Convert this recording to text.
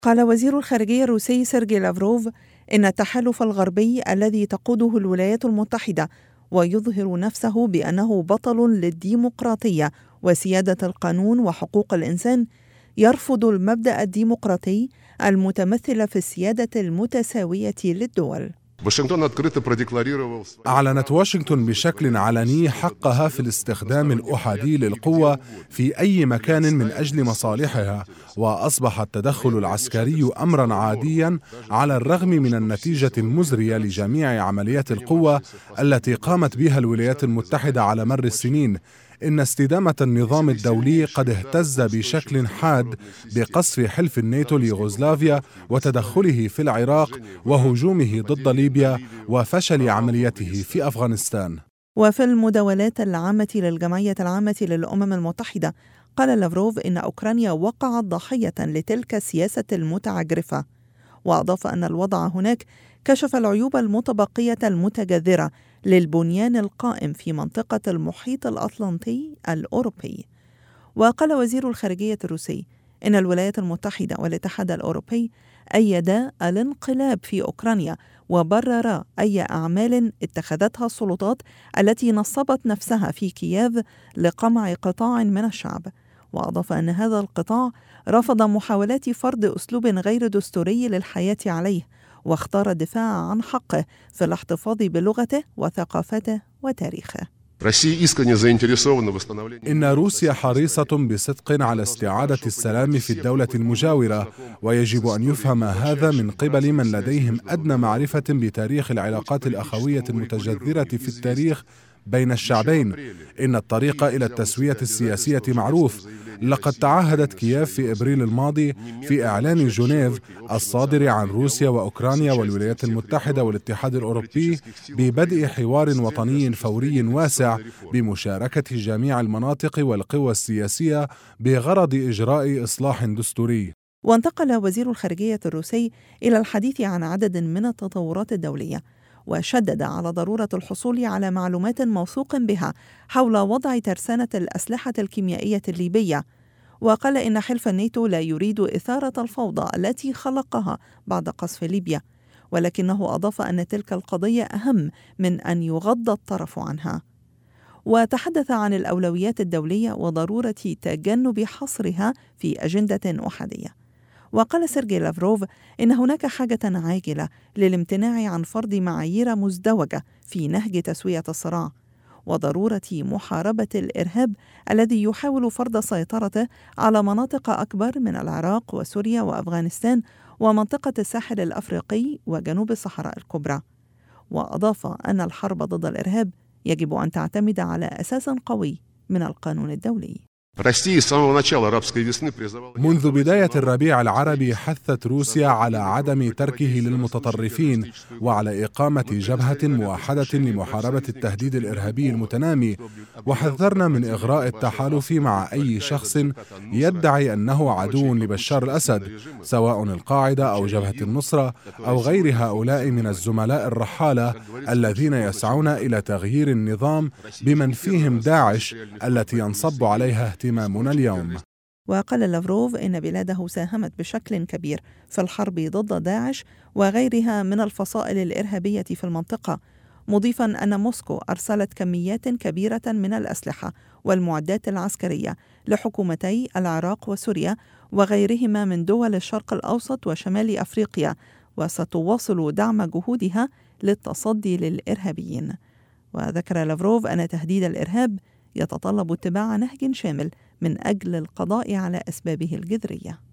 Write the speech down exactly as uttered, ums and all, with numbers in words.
قال وزير الخارجية الروسي سيرجي لافروف إن التحالف الغربي الذي تقوده الولايات المتحدة ويظهر نفسه بأنه بطل للديمقراطية وسيادة القانون وحقوق الإنسان يرفض المبدأ الديمقراطي المتمثل في السيادة المتساوية للدول. أعلنت واشنطن بشكل علني حقها في الاستخدام الأحادي للقوة في أي مكان من أجل مصالحها، وأصبح التدخل العسكري أمرا عاديا على الرغم من النتيجة المزرية لجميع عمليات القوة التي قامت بها الولايات المتحدة على مر السنين. إن استدامة النظام الدولي قد اهتز بشكل حاد بقصف حلف الناتو ليوغوسلافيا وتدخله في العراق وهجومه ضد ليبيا وفشل عمليته في أفغانستان. وفي المداولات العامة للجمعية العامة للأمم المتحدة قال لافروف إن أوكرانيا وقعت ضحية لتلك السياسة المتعجرفة، وأضاف أن الوضع هناك كشف العيوب المتبقية المتجذرة للبنيان القائم في منطقة المحيط الأطلنطي الأوروبي. وقال وزير الخارجية الروسي إن الولايات المتحدة والاتحاد الأوروبي أيدا الانقلاب في أوكرانيا وبرر أي أعمال اتخذتها السلطات التي نصبت نفسها في كييف لقمع قطاع من الشعب. وأضاف أن هذا القطاع رفض محاولات فرض أسلوب غير دستوري للحياة عليه، واختار الدفاع عن حقه في الاحتفاظ بلغته وثقافته وتاريخه. إن روسيا حريصة بصدق على استعادة السلام في الدولة المجاورة، ويجب أن يفهم هذا من قبل من لديهم أدنى معرفة بتاريخ العلاقات الأخوية المتجذرة في التاريخ بين الشعبين. إن الطريق إلى التسوية السياسية معروف. لقد تعهدت كييف في إبريل الماضي في إعلان جنيف الصادر عن روسيا وأوكرانيا والولايات المتحدة والاتحاد الأوروبي ببدء حوار وطني فوري واسع بمشاركة جميع المناطق والقوى السياسية بغرض إجراء إصلاح دستوري. وانتقل وزير الخارجية الروسي إلى الحديث عن عدد من التطورات الدولية، وشدد على ضرورة الحصول على معلومات موثوق بها حول وضع ترسانة الأسلحة الكيميائية الليبية. وقال إن حلف الناتو لا يريد إثارة الفوضى التي خلقها بعد قصف ليبيا، ولكنه أضاف أن تلك القضية أهم من أن يغض الطرف عنها. وتحدث عن الأولويات الدولية وضرورة تجنب حصرها في أجندة أحادية. وقال سيرجي لافروف إن هناك حاجة عاجلة للامتناع عن فرض معايير مزدوجة في نهج تسوية الصراع، وضرورة محاربة الإرهاب الذي يحاول فرض سيطرته على مناطق أكبر من العراق وسوريا وأفغانستان ومنطقة الساحل الأفريقي وجنوب الصحراء الكبرى. وأضاف أن الحرب ضد الإرهاب يجب أن تعتمد على أساس قوي من القانون الدولي. منذ بداية الربيع العربي حثت روسيا على عدم تركه للمتطرفين وعلى إقامة جبهة موحدة لمحاربة التهديد الإرهابي المتنامي، وحذرنا من إغراء التحالف مع أي شخص يدعي أنه عدو لبشار الأسد، سواء القاعدة أو جبهة النصرة أو غير هؤلاء من الزملاء الرحالة الذين يسعون إلى تغيير النظام بمن فيهم داعش التي ينصب عليها اهتمامنا اليوم. وقال لافروف إن بلاده ساهمت بشكل كبير في الحرب ضد داعش وغيرها من الفصائل الإرهابية في المنطقة، مضيفا أن موسكو أرسلت كميات كبيرة من الأسلحة والمعدات العسكرية لحكومتي العراق وسوريا وغيرهما من دول الشرق الأوسط وشمال أفريقيا، وستواصل دعم جهودها للتصدي للإرهابيين. وذكر لافروف أن تهديد الإرهاب يتطلب اتباع نهج شامل من أجل القضاء على أسبابه الجذرية.